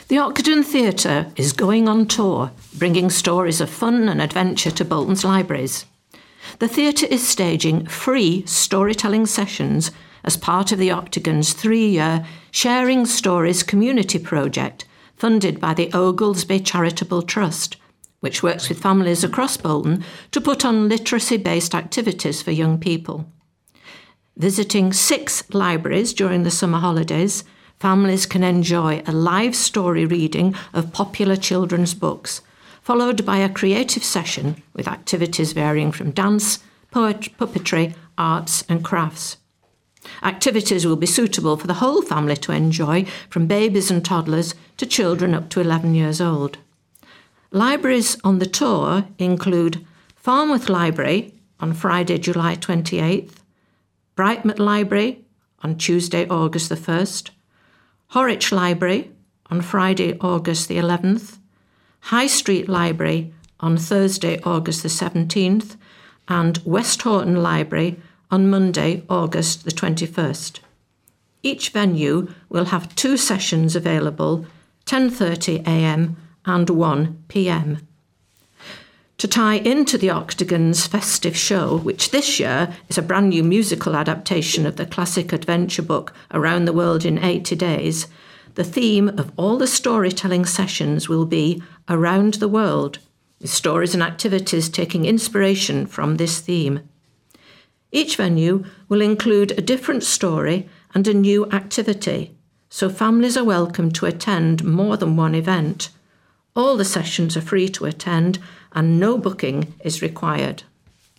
The Octagon Theatre is going on tour, bringing stories of fun and adventure to Bolton's libraries. The theatre is staging free storytelling sessions as part of the Octagon's 3-year Sharing Stories community project, funded by the Oglesby Charitable Trust, which works with families across Bolton to put on literacy-based activities for young people. Visiting 6 libraries during the summer holidays, families can enjoy a live story reading of popular children's books, followed by a creative session with activities varying from dance, puppetry, arts and crafts. Activities will be suitable for the whole family to enjoy, from babies and toddlers to children up to 11 years old. Libraries on the tour include Farnworth Library on Friday, July 28th, Brightmouth Library on Tuesday, August the 1st, Horwich Library on Friday, August the 11th, High Street Library on Thursday, August the 17th, and West Horton Library on Monday, August the 21st. Each venue will have 2 sessions available, 10:30 a.m. and 1 p.m. To tie into the Octagon's festive show, which this year is a brand new musical adaptation of the classic adventure book Around the World in 80 Days, the theme of all the storytelling sessions will be Around the World, with stories and activities taking inspiration from this theme. Each venue will include a different story and a new activity, so families are welcome to attend more than one event. All the sessions are free to attend and no booking is required.